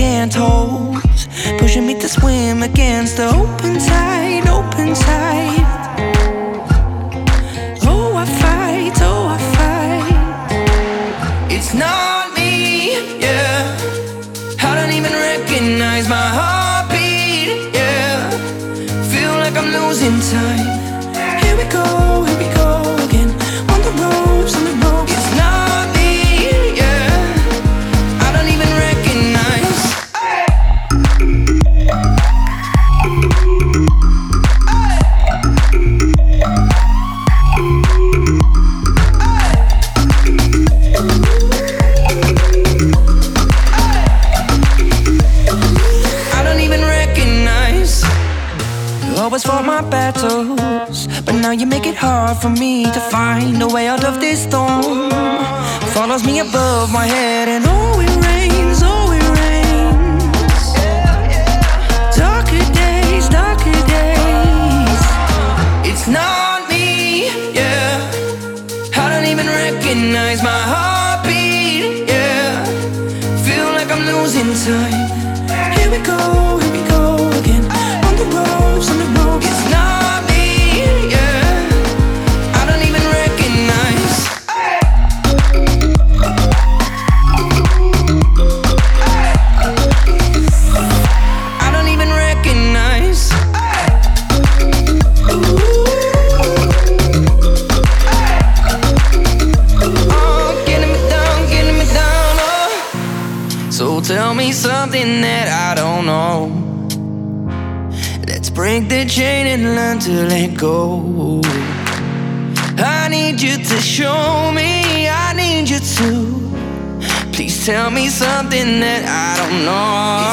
can't hold, pushing me to swim against the open tide, open tide. Oh, I fight, oh, I fight. It's not me, yeah. I don't even recognize my heartbeat, yeah. Feel like I'm losing time. Here we go again. On the ropes, on the ropes. It's not me, yeah. I don't even recognize. I don't even recognize. You always fought my battles, but now you make it hard for me to find a way out of this storm. Follows me above my head, and oh, it rains, oh, it rains. Darker days, darker days. It's not me, yeah. I don't even recognize my heartbeat, yeah. Feel like I'm losing time. Here we go again. On the ropes, on the ropes. It's not me, yeah. I don't even recognize. I don't even recognize. Oh, getting me down, oh. So tell me something that I don't know. Let's break the chain and learn to let go. I need you to show me, I need you to. Please tell me something that I don't know.